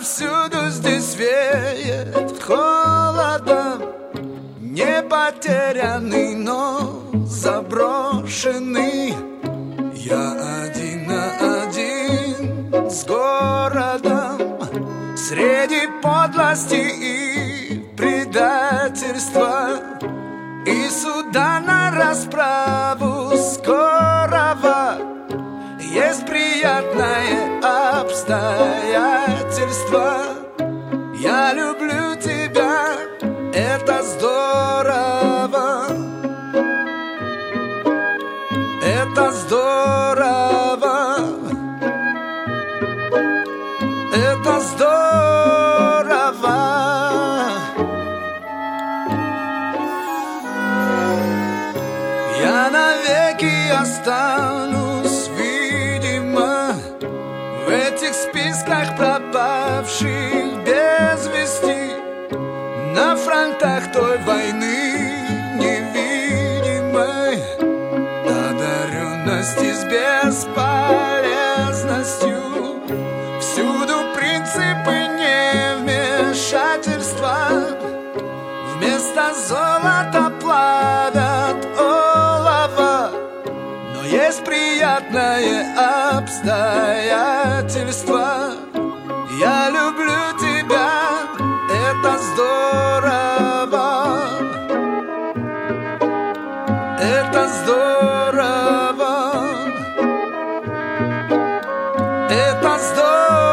Повсюду здесь веет холодом, не потерянный, но заброшенный. Я один на один с городом, среди подлости и предательства, и суда на расправу скорого. Есть приятное обстоятельство. Я люблю тебя, это здорово. Это здорово. Это здорово. Я навеки останусь, видимо, в этих списках пропавших без вести, на фронтах той войны невидимой, одаренности с бесполезностью. Всюду принципы невмешательства, вместо золота плавят олово. Но есть приятное обстоятельство. Я люблю тебя, это здорово. Это здорово. Это здорово.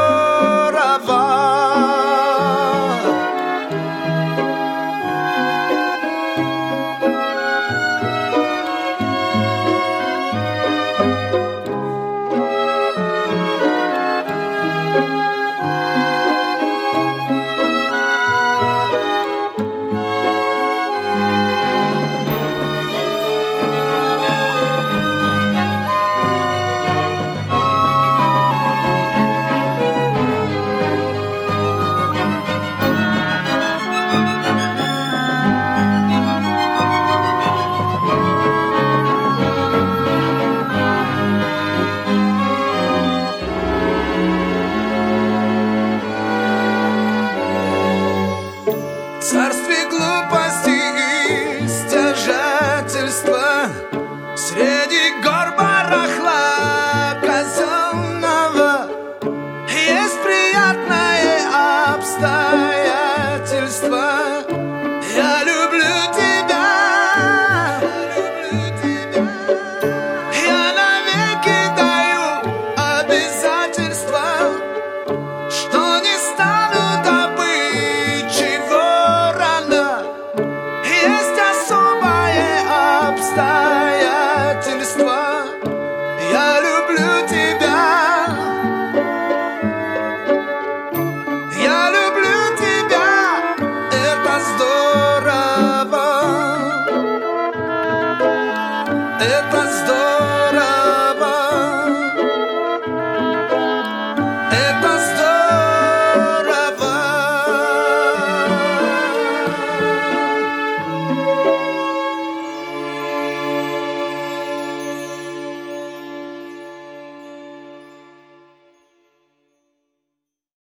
Царствие глупости и стяжательства, среди гор барахла казенного, есть приятное обстоятельство.